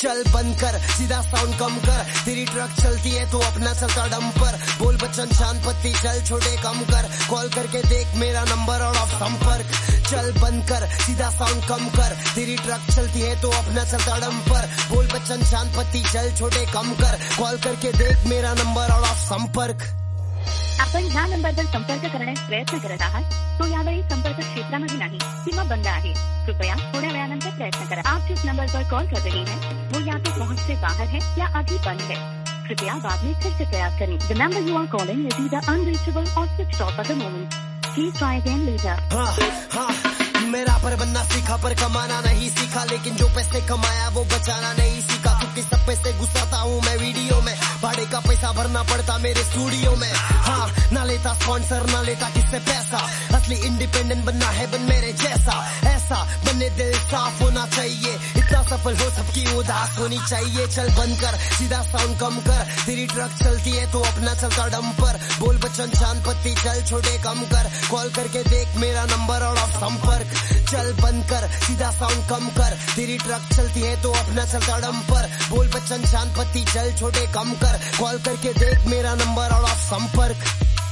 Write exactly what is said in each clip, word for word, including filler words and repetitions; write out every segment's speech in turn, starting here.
चल बंद कर, सीधा साउंड कम कर, तेरी ट्रक चलती है तो अपना चलता डंपर, बोल बच्चन शान पत्ती चल छोटे कम कर, कॉल करके देख मेरा नंबर और ऑफ संपर्क। चल बंद कर, सीधा साउंड कम कर, तेरी ट्रक चलती है तो अपना चलता डंपर, बोल बच्चन शान पत्ती चल छोटे कम कर, कॉल करके देख मेरा नंबर और ऑफ संपर्क। आपण ह्या नंबरवर संपर्क करण्यास प्रयत्न करत आहात तो यावेळी संपर्क क्षेत्रामध्ये नाही किंवा बंद आहे। कृपया थोड्या वेळानंतर प्रयत्न करा। आप जिस नंबर पर कॉल कर रहे हैं वो या तो पहुंच से बाहर है या अभी बंद है। कृपया बाद में फिर से प्रयास करें। The number you are calling is either unreachable or switched off at the moment. Please try again later. हाँ, हाँ, मेरा पर बनना सीखा पर कमाना नहीं सीखा, लेकिन जो पैसे कमाया वो बचाना नहीं सीखा, क्योंकि सब पैसे घुसाता हूँ मैं वीडियो में, भाड़े का पैसा भरना पड़ता मेरे स्टूडियो में। हाँ, ना लेता स्पॉन्सर ना लेता किससे पैसा, असली इंडिपेंडेंट बनना है बन मेरे जैसा, ऐसा बनने दिल साफ होना चाहिए, इतना सफल हो सबकी उदास होनी चाहिए। चल बंद कर, सीधा साउंड कम कर, तेरी ट्रक चलती है तो अपना चलता डंपर, बोल बच्चन शान पत्ती चल छोटे कम कर, कॉल करके देख मेरा नंबर और ऑफ संपर्क। चल बंद कर, सीधा साउंड कम कर, तेरी ट्रक चलती है तो अपना चलता डंपर, बोल बच्चन शान पत्ती चल छोटे कम कर, कॉल करके देख मेरा नंबर और ऑफ संपर्क।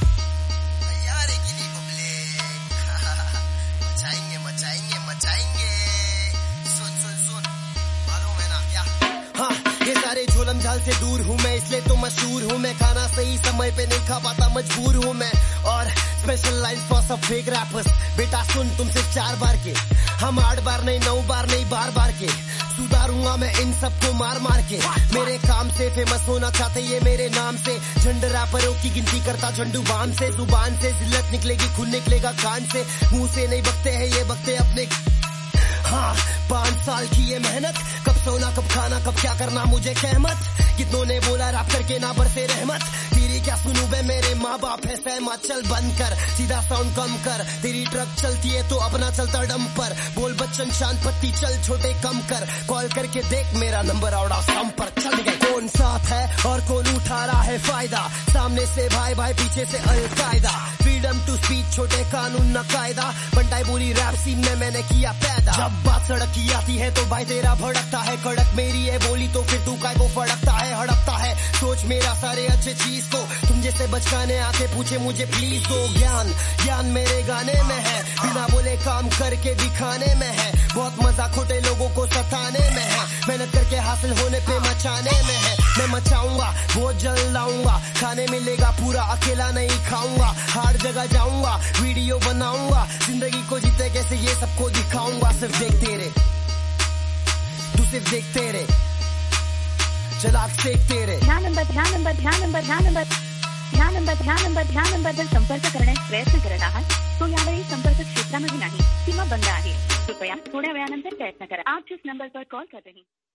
मचाएंगे मचाएंगे मचाएंगे, सुन सुन सुन, मालूम है ना क्या? हाँ, ये सारे झोलम झाल से दूर हूँ मैं, इसलिए तो मशहूर हूँ मैं, खाना सही समय पे नहीं खा पाता मजबूर हूँ मैं, और स्पेशल लाइन फॉर सब फेक रैपर्स। बेटा सुन, तुम सिर्फ चार बार के, हम आठ बार नहीं नौ बार नहीं बार बार के, सुधारूंगा मैं इन सबको मार मार के, मेरे काम से फेमस होना चाहते ये मेरे नाम से, झंड रैपरों की गिनती करता झंडू बाम से, जुबान से जिल्लत निकलेगी खून निकलेगा कान से, मुंह से नहीं बकते हैं ये बकते अपने। हाँ, पांच साल की ये मेहनत, कब सोना कब खाना कब क्या करना मुझे कहमत, कितनों ने बोला रैप करके ना बरसे रहमत, तेरी क्या सुनूं बे मेरे माँ बाप है सहमत। चल बंद कर, सीधा साउंड कम कर, तेरी ट्रक चलती है तो अपना चलता डंपर, बोल बच्चन शान पत्ती चल छोटे कम कर, कॉल करके देख मेरा नंबर और संपर्क। चल गए, कौन साथ है और कौन उठा रहा है फायदा, सामने से भाई भाई पीछे से अलकायदा, फ्रीडम टू स्पीच छोटे कानून न कायदा, बंटाई बोली रैप सीन में मैंने किया पैदा, जब बात सड़क की आती है तो भाई तेरा भड़कता है, कड़क मेरी है बोली तो फिर तू काय को फड़कता है हड़पता है, सोच मेरा सारे अच्छे चीज को, तुम जैसे बचकाने आके पूछे मुझे प्लीज दो ज्ञान, ज्ञान मेरे गाने में है, बिना बोले काम करके दिखाने में है, बहुत मजा खोटे लोगों को सताने में है, मेहनत करके हासिल होने पे मचाने में है, मैं मचाऊंगा बहुत जल्द लाऊंगा, खाने मिलेगा पूरा अकेला नहीं खाऊंगा, हर जगह जाऊंगा वीडियो बनाऊंगा, जिंदगी को जीते कैसे ये सबको दिखाऊंगा, सिर्फ देखते रे तू सिर्फ देखते रे चलाक सेकते रे। ह्या नंबर ह्या नंबर ह्या नंबर ह्या नंबर ह्या नंबर ह्या नंबर ह्या नंबरवर संपर्क करण्यास प्रयत्न करत आहात तो यावेळी संपर्क क्षेत्रामध्ये नाही किंवा बंद आहे। कृपया थोड्या वेळानंतर प्रयत्न करा। आप जिस नंबर पर कॉल कर रहे हैं